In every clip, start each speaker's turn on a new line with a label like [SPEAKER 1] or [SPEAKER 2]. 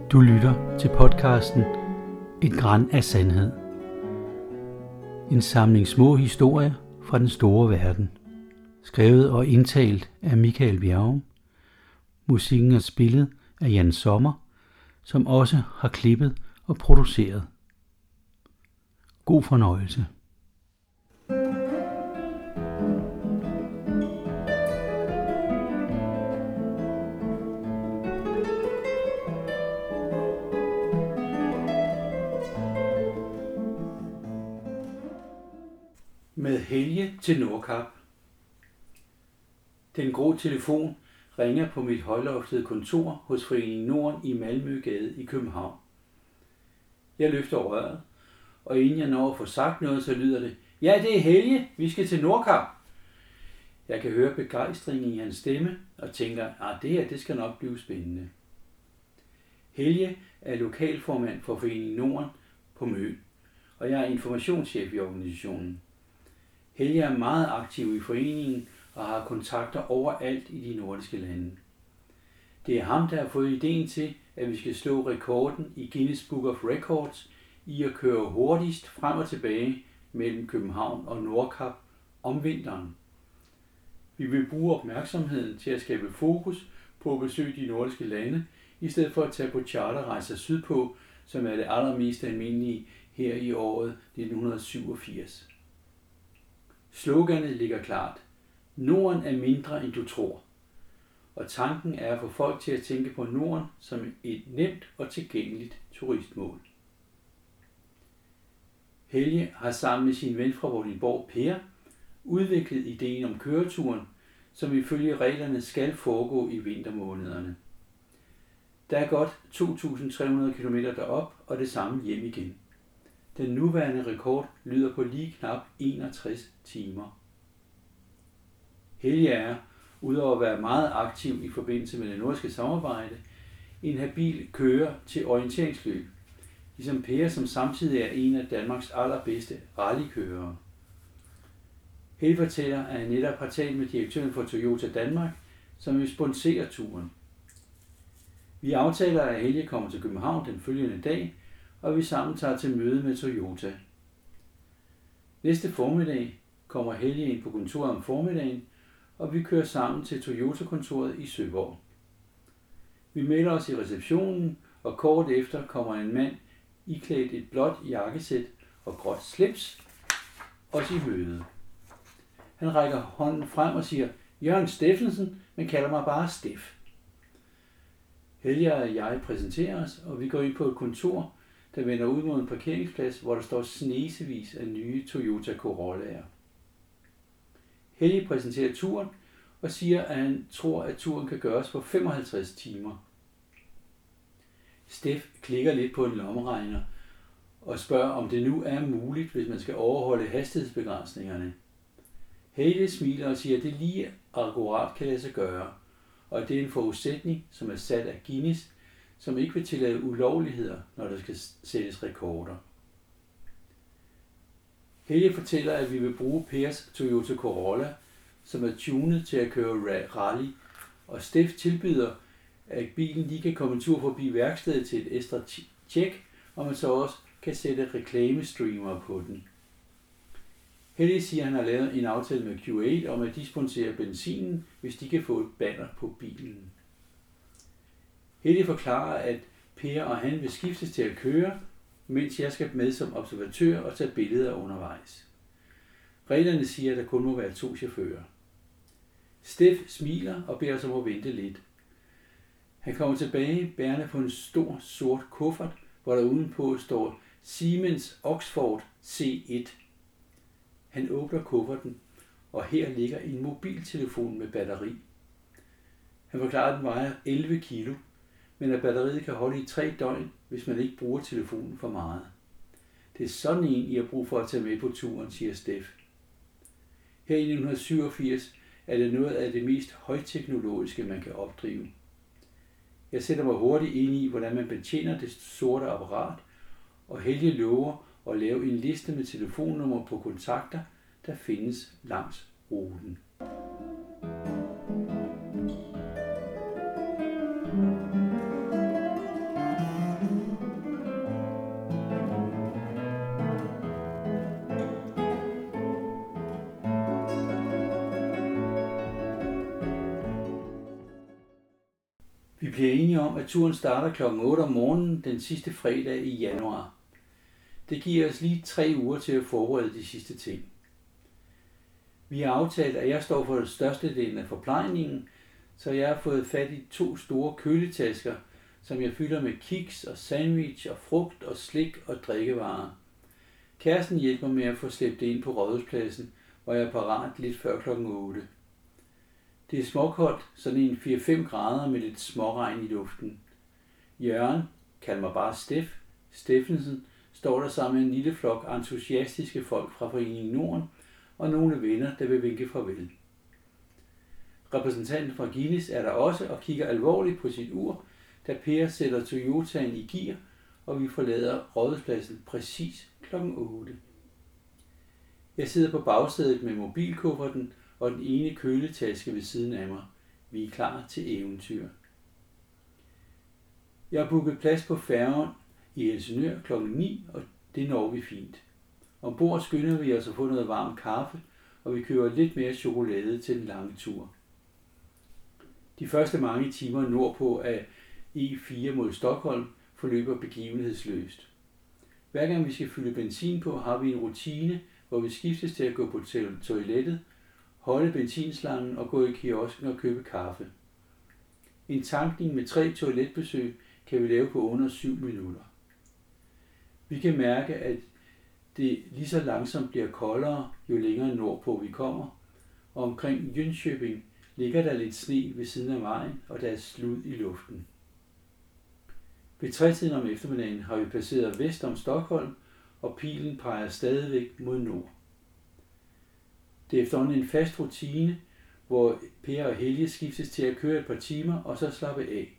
[SPEAKER 1] Du lytter til podcasten Et gran af sandhed. En samling små historier fra den store verden. Skrevet og indtalt af Michael Bjerrum. Musikken er spillet af Jan Sommer, som også har klippet og produceret. God fornøjelse. Med Helge til Nordkap. Den grå telefon ringer på mit højloftede kontor hos Foreningen Norden i Malmøgade i København. Jeg løfter røret, og inden jeg når at få sagt noget, så lyder det: Ja, det er Helge, vi skal til Nordkap. Jeg kan høre begejstringen i hans stemme og tænker, det her det skal nok blive spændende. Helge er lokalformand for Foreningen Norden på Møn, og jeg er informationschef i organisationen. Helge er meget aktiv i foreningen og har kontakter overalt i de nordiske lande. Det er ham, der har fået ideen til, at vi skal slå rekorden i Guinness Book of Records i at køre hurtigst frem og tilbage mellem København og Nordkap om vinteren. Vi vil bruge opmærksomheden til at skabe fokus på at besøge de nordiske lande, i stedet for at tage på charterrejser sydpå, som er det allermest almindelige her i året 1987. Sloganet ligger klart: Norden er mindre end du tror. Og tanken er at få folk til at tænke på Norden som et nemt og tilgængeligt turistmål. Helge har sammen med sin ven fra Vordingborg, Per, udviklet ideen om køreturen, som ifølge reglerne skal foregå i vintermånederne. Der er godt 2.300 km derop og det samme hjem igen. Den nuværende rekord lyder på lige knap 61 timer. Helge er, udover at være meget aktiv i forbindelse med det nordiske samarbejde, en habil kører til orienteringsløb, ligesom Per, som samtidig er en af Danmarks allerbedste rallykørere. Helge fortæller, at han netop har talt med direktøren for Toyota Danmark, som vil sponsere turen. Vi aftaler, at Helge kommer til København den følgende dag, og vi sammen tager til møde med Toyota. Næste formiddag kommer Helge ind på kontoret om formiddagen, og vi kører sammen til Toyota-kontoret i Søborg. Vi melder os i receptionen, og kort efter kommer en mand iklædt et blåt jakkesæt og gråt slips os i møde. Han rækker hånden frem og siger: Jørgen Steffensen, men kalder mig bare Steff. Helge og jeg præsenterer os, og vi går ind på et kontor, der vender ud mod en parkeringsplads, hvor der står snesevis af nye Toyota Corollaer. Helge præsenterer turen og siger, at han tror, at turen kan gøres på 55 timer. Steff klikker lidt på en lommeregner og spørger, om det nu er muligt, hvis man skal overholde hastighedsbegrænsningerne. Helge smiler og siger, at det lige akkurat kan lade sig gøre, og det er en forudsætning, som er sat af Guinness, som ikke vil tillade ulovligheder, når der skal sættes rekorder. Helge fortæller, at vi vil bruge Pers Toyota Corolla, som er tunet til at køre rally, og Steff tilbyder, at bilen lige kan komme en tur forbi værkstedet til et ekstra tjek, og man så også kan sætte reklamestreamer på den. Helge siger, at han har lavet en aftale med Q8 om at de sponsorerer benzinen, hvis de kan få et banner på bilen. Helge forklarer, at Per og han vil skiftes til at køre, mens jeg skal med som observatør og tage billeder undervejs. Reglerne siger, at der kun må være 2 chauffører. Steff smiler og beder os om at vente lidt. Han kommer tilbage bærende på en stor sort kuffert, hvor der udenpå står Siemens Oxford C1. Han åbner kufferten, og her ligger en mobiltelefon med batteri. Han forklarer, at den vejer 11 kilo, men at batteriet kan holde i 3 døgn, hvis man ikke bruger telefonen for meget. Det er sådan en, I har brug for at tage med på turen, siger Steff. Her i 1987 er det noget af det mest højteknologiske, man kan opdrive. Jeg sætter mig hurtigt ind i, hvordan man betjener det sorte apparat, og Helge lover at lave en liste med telefonnumre på kontakter, der findes langs ruten. Vi bliver enige om, at turen starter kl. 8 om morgenen den sidste fredag i januar. Det giver os lige 3 uger til at forberede de sidste ting. Vi har aftalt, at jeg står for det største del af forplejningen, så jeg har fået fat i 2 store køletasker, som jeg fylder med kiks og sandwich og frugt og slik og drikkevarer. Kæresten hjælper med at få slæbt det ind på Rådhuspladsen, hvor jeg er parat lidt før kl. 8. Det er småkoldt, sådan en 4-5 grader med lidt småregn i luften. Jørgen, kald mig bare Steffensen, står der sammen med en lille flok entusiastiske folk fra Foreningen Norden og nogle venner, der vil vinke farvel. Repræsentanten fra Guinness er der også og kigger alvorligt på sit ur, da Per sætter Toyotaen i gear, og vi forlader Rådhuspladsen præcis kl. 8. Jeg sidder på bagsædet med mobilkufferten og den ene køletaske ved siden af mig. Vi er klar til eventyr. Jeg har booket plads på færgen i Helsingør kl. 9, og det når vi fint. Ombord skynder vi os at få noget varm kaffe, og vi køber lidt mere chokolade til den lange tur. De første mange timer nordpå af E4 mod Stockholm forløber begivenhedsløst. Hver gang vi skal fylde benzin på, har vi en rutine, hvor vi skiftes til at gå på toilettet, holde benzinslangen og gå i kiosken og købe kaffe. En tankning med 3 toiletbesøg kan vi lave på under 7 minutter. Vi kan mærke, at det lige så langsomt bliver koldere, jo længere nordpå vi kommer, og omkring Jönköping ligger der lidt sne ved siden af vejen, og der er slud i luften. Ved 3-tiden om eftermiddagen har vi passeret vest om Stockholm, og pilen peger stadigvæk mod nord. Det er efterhånden en fast rutine, hvor Per og Helge skiftes til at køre et par timer og så slappe af.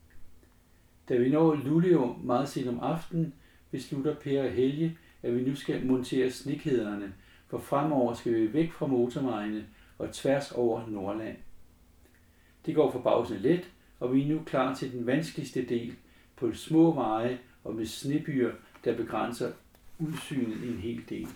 [SPEAKER 1] Da vi når Luleå meget sent om aftenen, beslutter Per og Helge, at vi nu skal montere snekederne, for fremover skal vi væk fra motorvejene og tværs over Nordland. Det går forbavsende let, og vi er nu klar til den vanskeligste del på små veje og med snebyer, der begrænser udsynet en hel del.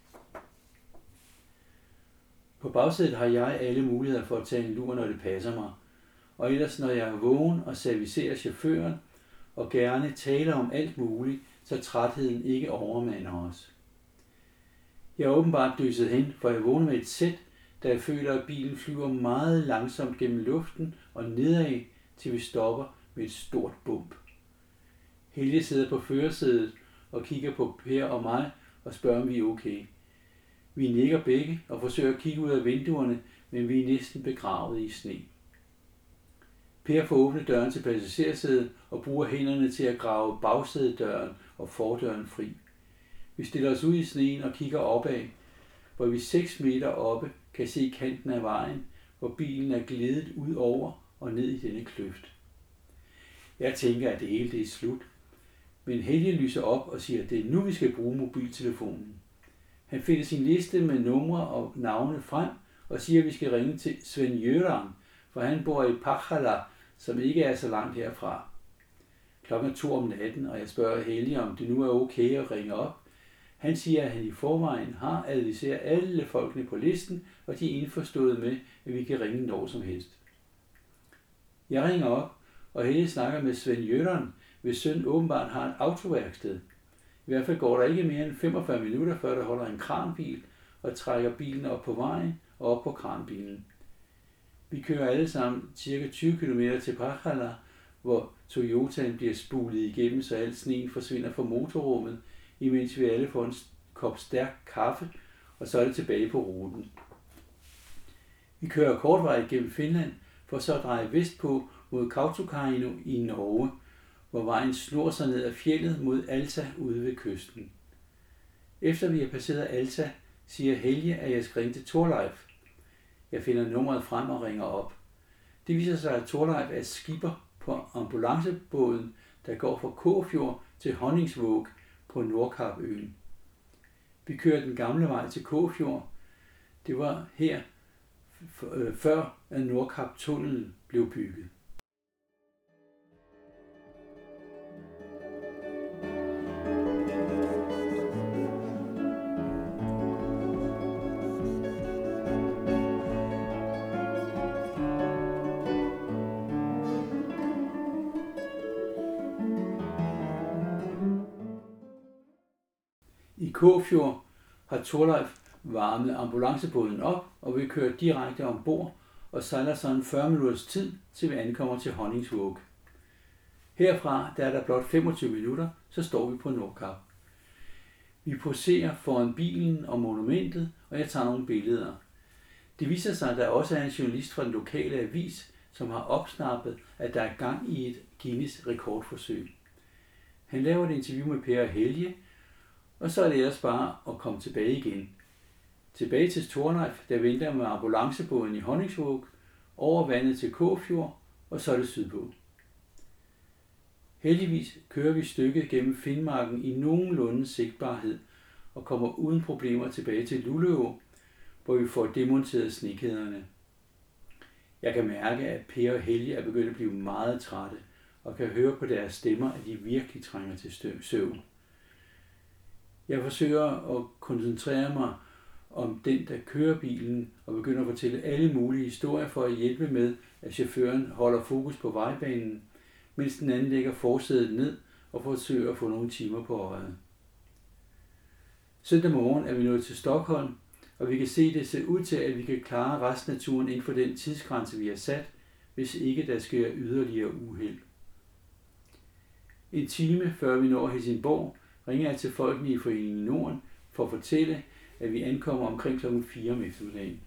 [SPEAKER 1] På bagsædet har jeg alle muligheder for at tage en lur, når det passer mig, og ellers når jeg er vågen og servicerer chaufføren og gerne taler om alt muligt, så trætheden ikke overmander os. Jeg er åbenbart døset hen, for jeg vågner med et sæt, da jeg føler, at bilen flyver meget langsomt gennem luften og nedad, til vi stopper med et stort bump. Helge sidder på førersædet og kigger på Per og mig og spørger, om vi er okay. Vi nikker begge og forsøger at kigge ud af vinduerne, men vi er næsten begravet i sne. Per får åbnet døren til passagersædet og bruger hænderne til at grave bagsædedøren og fordøren fri. Vi stiller os ud i sneen og kigger opad, hvor vi 6 meter oppe kan se kanten af vejen, hvor bilen er glædet ud over og ned i denne kløft. Jeg tænker, at det hele det er slut, men Helge lyser op og siger, at det er nu, vi skal bruge mobiltelefonen. Han finder sin liste med numre og navne frem og siger, at vi skal ringe til Sven Göran, for han bor i Pajala, som ikke er så langt herfra. Klokken er 2 om natten, og jeg spørger Helge, om det nu er okay at ringe op. Han siger, at han i forvejen har adviseret alle folkene på listen, og de er indforstået med, at vi kan ringe når som helst. Jeg ringer op, og Helge snakker med Sven Göran, hvis søn åbenbart har et autoværksted. I hvert fald går der ikke mere end 45 minutter, før der holder en kranbil og trækker bilen op på vejen og op på kranbilen. Vi kører alle sammen ca. 20 km til Pajala, hvor Toyotaen bliver spulet igennem, så al sneen forsvinder fra motorrummet, imens vi alle får en kop stærk kaffe, og så er det tilbage på ruten. Vi kører kortvej gennem Finland, for så at dreje vestpå mod Kautokeino i Norge, hvor vejen snor sig ned ad fjeldet mod Alta ude ved kysten. Efter vi har passeret Alta, siger Helge, at jeg skal ringe til Torleif. Jeg finder nummeret frem og ringer op. Det viser sig, at Torleif er skipper på ambulancebåden, der går fra Kåfjord til Honningsvåg på Nordkapøen. Vi kører den gamle vej til Kåfjord. Det var her før at Nordkaptunnelen blev bygget. I Kåfjord har Thorleif varmet ambulancebåden op, og vi kører direkte ombord og sejler sådan 40 minutters tid, til vi ankommer til Honningsvåg. Herfra, der er der blot 25 minutter, så står vi på Nordkap. Vi poserer foran bilen og monumentet, og jeg tager nogle billeder. Det viser sig, at der også er en journalist fra den lokale avis, som har opsnappet, at der er gang i et Guinness rekordforsøg. Han laver et interview med Per og Helge, og så er det ellers bare at komme tilbage igen. Tilbage til Thorleif, der venter med ambulancebåden i Honningsvåg, over vandet til Kåfjord, og så er det sydpå. Heldigvis kører vi stykket gennem Finnmarken i nogenlunde sigtbarhed og kommer uden problemer tilbage til Luleå, hvor vi får demonteret snekæderne. Jeg kan mærke, at Per og Helge er begyndt at blive meget trætte, og kan høre på deres stemmer, at de virkelig trænger til søvn. Jeg forsøger at koncentrere mig om den, der kører bilen, og begynder at fortælle alle mulige historier for at hjælpe med, at chaufføren holder fokus på vejbanen, mens den anden lægger forsædet ned og forsøger at få nogle timer på øjet. Søndag morgen er vi nået til Stockholm, og vi kan se, det ser ud til, at vi kan klare resten af turen inden for den tidsgrænse, vi har sat, hvis ikke der sker yderligere uheld. En time før vi når Helsingborg, ringer jeg til folkene i Foreningen Norden for at fortælle, at vi ankommer omkring kl. 4 om eftermiddagen.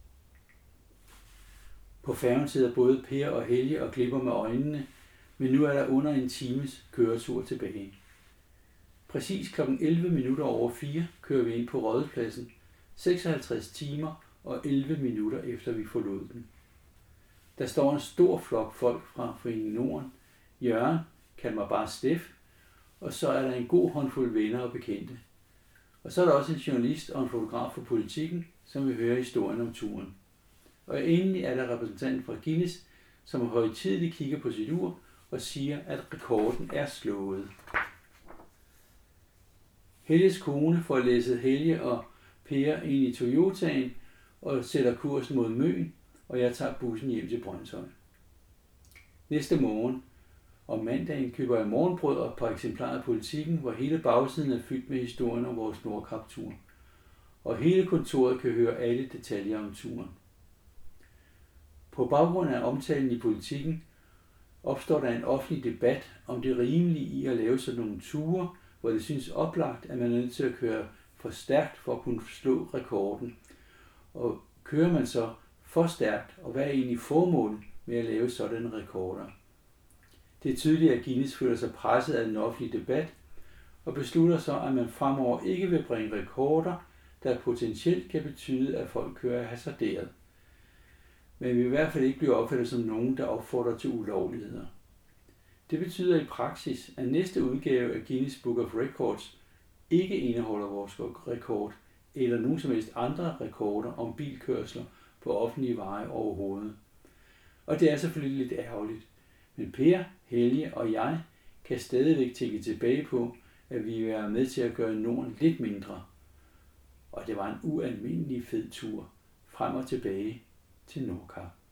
[SPEAKER 1] På færgen sidder både Per og Helge og glipper med øjnene, men nu er der under en times køretur tilbage. Præcis kl. 11 minutter over 4 kører vi ind på Rådhuspladsen, 56 timer og 11 minutter efter vi forlod den. Der står en stor flok folk fra Foreningen Norden. Jørgen, kald mig bare Steff, og så er der en god håndfuld venner og bekendte. Og så er der også en journalist og en fotograf for Politikken, som vil høre historien om turen. Og endelig er der repræsentanten fra Guinness, som højtideligt kigger på sit ur og siger, at rekorden er slået. Helges kone får læsset Helge og Per ind i Toyotaen og sætter kursen mod Møn, og jeg tager bussen hjem til Brønshøj. Næste morgen, om mandagen, køber jeg morgenbrød og et par eksemplarer af Politikken, hvor hele bagsiden er fyldt med historien om vores Nordkap-tur. Og hele kontoret kan høre alle detaljer om turen. På baggrund af omtalen i Politikken opstår der en offentlig debat om det rimelige i at lave sådan nogle ture, hvor det synes oplagt, at man er nødt til at køre for stærkt for at kunne slå rekorden. Og kører man så for stærkt, og hvad er egentlig formålet med at lave sådanne rekorder? Det er tydeligt, at Guinness føler sig presset af den offentlige debat, og beslutter så, at man fremover ikke vil bringe rekorder, der potentielt kan betyde, at folk kører hasarderet. Men vi i hvert fald ikke blive opfattet som nogen, der opfordrer til ulovligheder. Det betyder i praksis, at næste udgave af Guinness Book of Records ikke indeholder vores rekord, eller nogen som helst andre rekorder om bilkørsler på offentlige veje overhovedet. Og det er selvfølgelig lidt ærgerligt. Men Per, Helge og jeg kan stadigvæk tænke tilbage på, at vi vil være med til at gøre Norden lidt mindre. Og det var en ualmindelig fed tur frem og tilbage til Nordkap.